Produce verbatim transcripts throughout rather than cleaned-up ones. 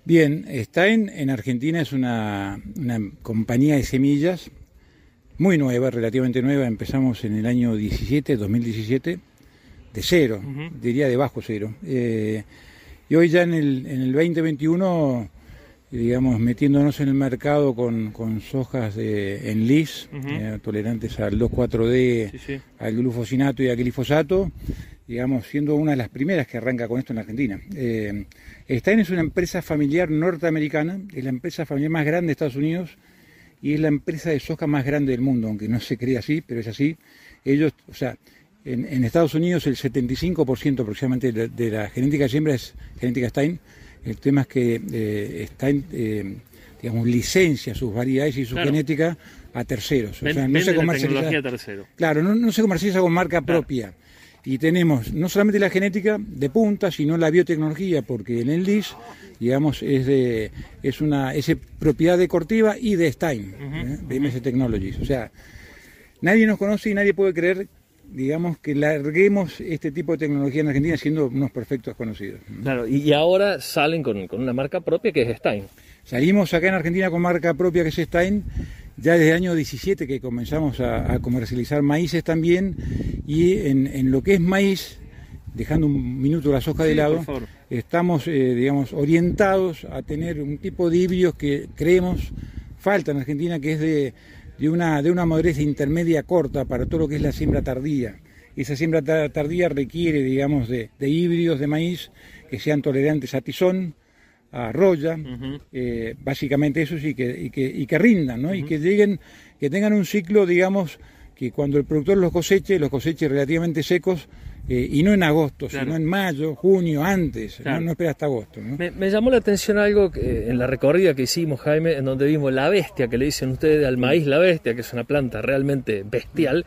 Bien, Stein en Argentina es una, una compañía de semillas muy nueva, relativamente nueva. Empezamos en el año diecisiete, dos mil diecisiete, de cero, uh-huh. diría de bajo cero. Eh, y hoy ya en el, en el veinte veintiuno, digamos, metiéndonos en el mercado con, con sojas de Enlist, uh-huh. eh, tolerantes al dos cuatro D, sí, sí. al glufosinato y al glifosato, digamos, siendo una de las primeras que arranca con esto en Argentina. Eh, Stein es una empresa familiar norteamericana, es la empresa familiar más grande de Estados Unidos y es la empresa de soja más grande del mundo, aunque no se cree así, pero es así. Ellos, o sea, en, en Estados Unidos el setenta y cinco por ciento aproximadamente de, de la genética de siembra es genética Stein. El tema es que eh, Stein, eh, digamos, licencia sus variedades y su claro. genética a terceros. Ven, o sea, no se comercializa. Tercero. Claro, no, no se comercializa con marca claro. propia. Y tenemos no solamente la genética de punta, sino la biotecnología, porque en el Enlist, digamos, es de es una es propiedad de Corteva y de Stein, uh-huh, ¿eh? de M S uh-huh. Technologies. O sea, nadie nos conoce y nadie puede creer, digamos, que larguemos este tipo de tecnología en Argentina siendo unos perfectos conocidos. Claro, y ahora salen con, con una marca propia que es Stein. Salimos acá en Argentina con marca propia que es Stein, ya desde el año diecisiete que comenzamos a, a comercializar maíces también, y en, en lo que es maíz, dejando un minuto la soja sí, de lado, estamos, eh, digamos, orientados a tener un tipo de híbridos que creemos falta en Argentina, que es de, de, una, de una madurez intermedia corta para todo lo que es la siembra tardía. Esa siembra tardía requiere, digamos, de, de híbridos de maíz que sean tolerantes a tizón, a roya, uh-huh. eh, básicamente eso sí, que, y, que, y que rindan, ¿no? Uh-huh. Y que lleguen, que tengan un ciclo, digamos, que cuando el productor los coseche, los coseche relativamente secos, eh, y no en agosto, claro. sino en mayo, junio, antes, claro. no, no espera hasta agosto, ¿no? Me, me llamó la atención algo que, en la recorrida que hicimos, Jaime, en donde vimos la bestia, que le dicen ustedes al maíz la bestia, que es una planta realmente bestial,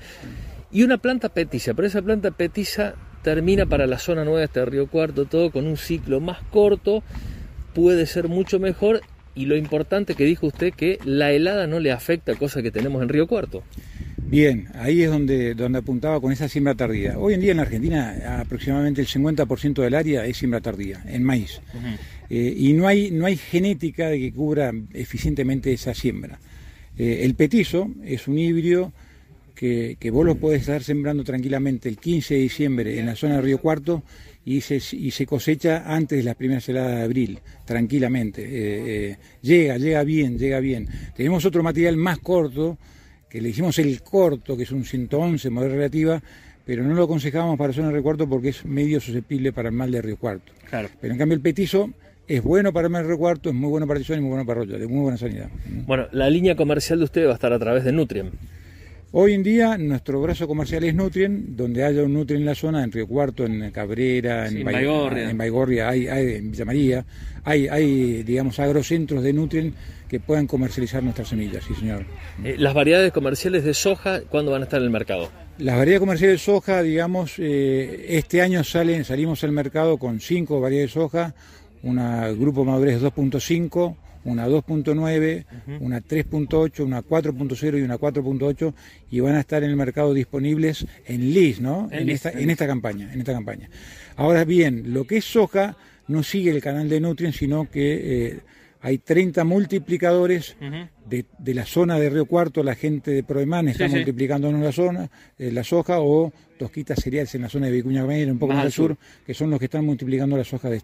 y una planta petiza, pero esa planta petiza termina para la zona nueva de Río Cuarto, todo con un ciclo más corto, puede ser mucho mejor, y lo importante que dijo usted, que la helada no le afecta, cosa que tenemos en Río Cuarto. Bien, ahí es donde, donde apuntaba con esa siembra tardía. Hoy en día en la Argentina aproximadamente el cincuenta por ciento del área es siembra tardía, en maíz. Uh-huh. eh, y no hay, no hay genética de que cubra eficientemente esa siembra. Eh, el petizo es un híbrido que, que vos lo podés estar sembrando tranquilamente el quince de diciembre en la zona de Río Cuarto y se, y se cosecha antes de las primeras heladas de abril, tranquilamente. Eh, eh, llega, llega bien, llega bien. Tenemos otro material más corto, que le hicimos el corto, que es un ciento once, modelo relativa, pero no lo aconsejamos para zona de Río Cuarto porque es medio susceptible para el mal de Río Cuarto. Claro. Pero en cambio el petizo es bueno para el mal de Río Cuarto, es muy bueno para tizón y muy bueno para roya, de muy buena sanidad. Bueno, la línea comercial de ustedes va a estar a través de Nutrien. Hoy en día nuestro brazo comercial es Nutrien, donde haya un Nutrien en la zona, en Río Cuarto, en Cabrera, sí, en, en Bay- Baigorria, en Baigorria, hay, hay, en Villa María, hay, hay, digamos, agrocentros de Nutrien que puedan comercializar nuestras semillas, sí señor. Eh, las variedades comerciales de soja, ¿cuándo van a estar en el mercado? Las variedades comerciales de soja, digamos, eh, este año salen, salimos al mercado con cinco variedades de soja, una grupo madurez dos punto cinco, una dos punto nueve, uh-huh. una tres punto ocho, una cuatro punto cero y una cuatro punto ocho, y van a estar en el mercado disponibles en Enlist, ¿no? En, en, esta, en esta campaña, en esta campaña. Ahora bien, lo que es soja no sigue el canal de Nutrien, sino que eh, hay treinta multiplicadores uh-huh. de, de la zona de Río Cuarto, la gente de Proeman está sí, multiplicando sí. en la zona, eh, la soja, o Tosquitas cereales en la zona de Vicuña Mayor, un poco más al sur, sur, que son los que están multiplicando la soja de